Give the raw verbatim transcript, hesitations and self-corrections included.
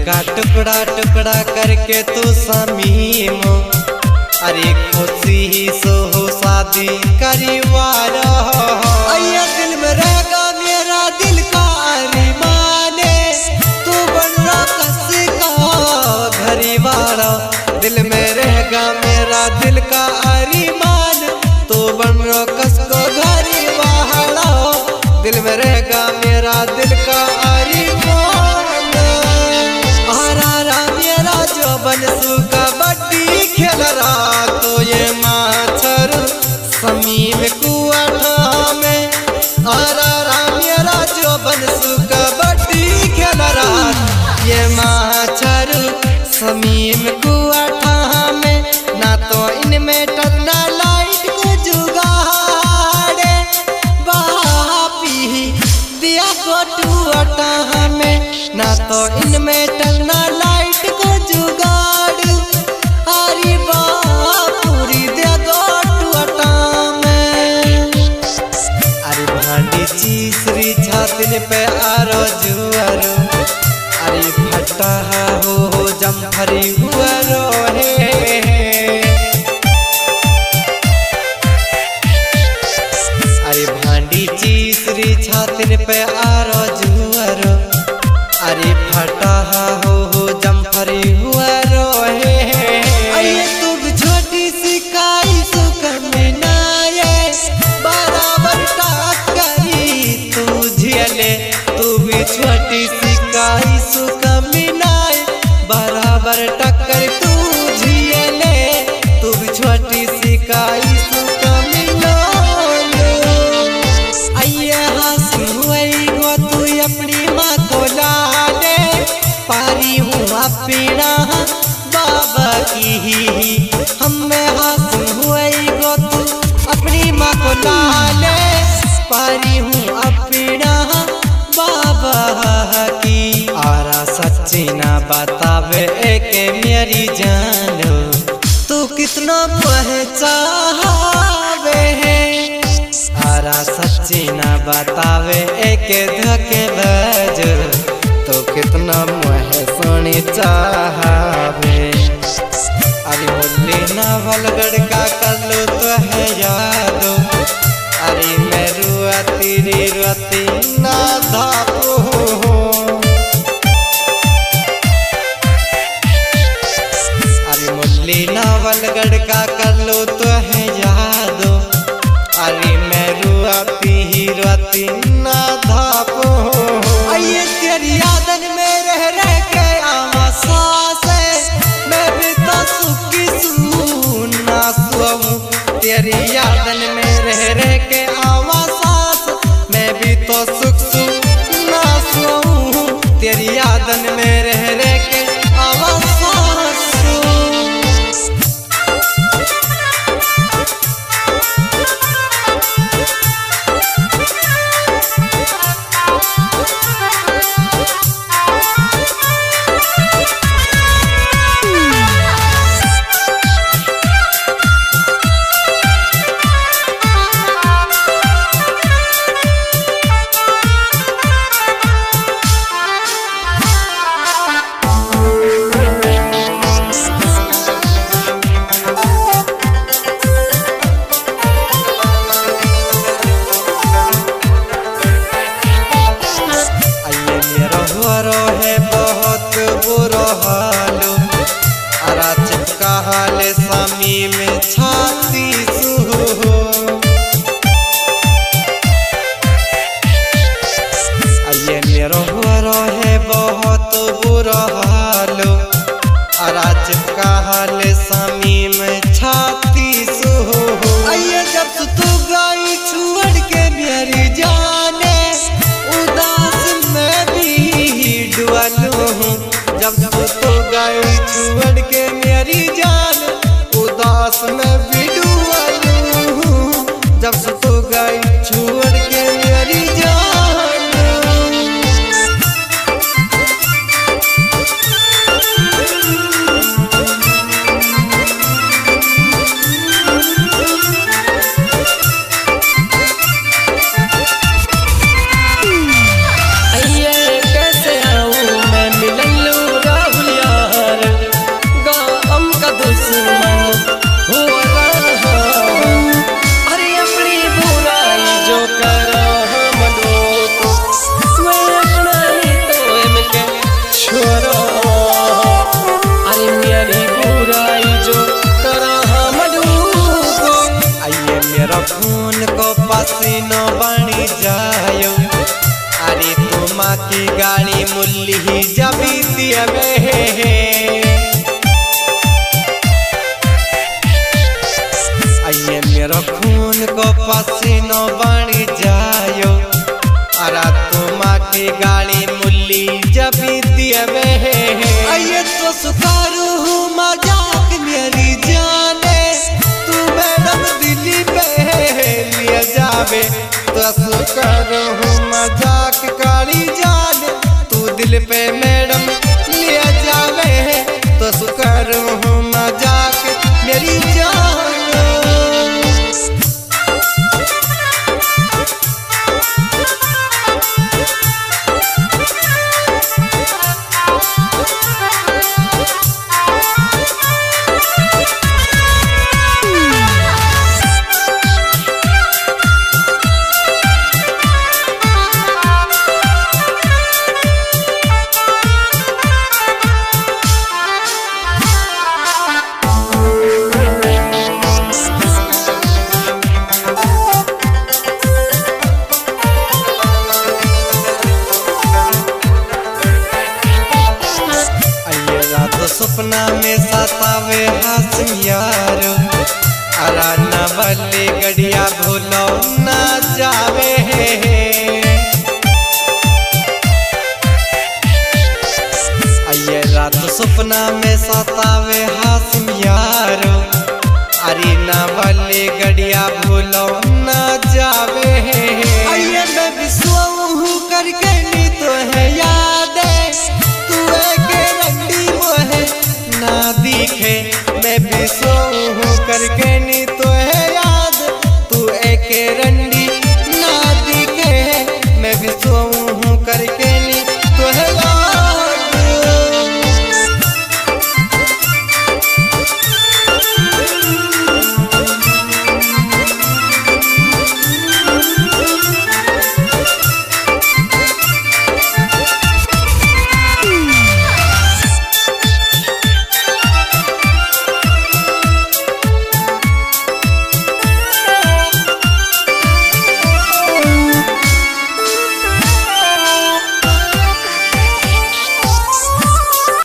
का टुकड़ा टुकड़ा करके तू समीम अरे खुशी ही सो हो शादी करीवारा अय्या दिल में रहेगा मेरा दिल का अरमान तू बन रहा कस का घरीवारा दिल में रहेगा मेरा दिल का अरमान तू बन रहा कस को घरीवारा दिल में रहेगा मेरा दिल का अरमान हरा मेरा जो बनसु कबड्डी खेल रहा तो ये माछर समीम कुआठा में हरा मेरा जो बनसु कबड्डी खेल रहा ये माछर समीम कुआठा में ना तो इनमें टरना लाइट को जुगाड़े बापी दिया को टूटा में ना तो इनमें टरना लाइट को जुगाड़ हरी बापूरी दे दो टूटा में अरे भांडी चीसरी छातिन पे आरो जुआरो अरे फटा हो हो जमफरी हुआ रो हे अरे भांडी चीसरी छातिन पे आरो जुआरो अरे फटा हो हो जमफरी हुआ रो हे अरे तू भी छोटी सी काई सुकम नाये बराबर टक्करी तू झेले तू भी छोटी सी काई सुकम नाये बराबर टक्कर तू झेले तू भी छोटी सी काई सुकम नाये अय्या हंसी हुई गो तू अपनी माँ को लाले पारी हुआ पीड़ा बाबा की हमें हंसी हुई गो तू अपनी माँ को लाले पारी हुआ पीड़ा बाबा की आरा सच्ची ना बतावे एक मेरी जान तू कितना पहचावे है आरा सच्ची ना बतावे एक धके बज तो कितना मोह सोनी चाहवे अरे होली नवलगढ़ का कल्लू तो है यादो अरे मैं रुआती रे रुआती ना धापो अरे मुरली नवलगढ़ का कल्लू तो है यादो अरे मैं रुआती ही रुआती ना धापो अये तेरी यादन में रह रह के आवा सांस मैं भी तो सुखी सुना सुऊं तेरी यादन में रह रह के आवा सांस मैं भी तो सुख सुना सुऊं तेरी यादन में रह रह के आवा सांस में छाती सुहो ये मेरो हुआ है बहुत बुरा हालो अराज का हाल सामी में छाती सुहो अये जब तू गई छोड़ के मेरी जाने उदास में भी डुअलू जब तू गई छोड़ के मेरी जान उदास में भी डुअलू जब तू गई छोड़ के मेरी जान कैसे आऊँ मैं मिलन लूँगा पसीनो बनी जायो। अरे तुम की गाड़ी मुल्ली जबी दियवे आइए मेरा खून को पसीनो बनी जायो। अरे तुम की गाड़ी मुल्ली जबी दियवे आइए तो सुखारू हूँ मजाक मेरी जाने तू मैडम दिल्ली पे लिया जावे तो सुखारू हूँ मजाक काली जाने तू दिल पे मैडम लिया जावे तो सुखारू हूँ मजाक मेरी जान। सपना में सतावे हासिम यारो। अरा न बल्ले गड़िया भूलो न जावे आइए रात सपना में सतावे हासिम यारो। अरे न बल्ले गड़िया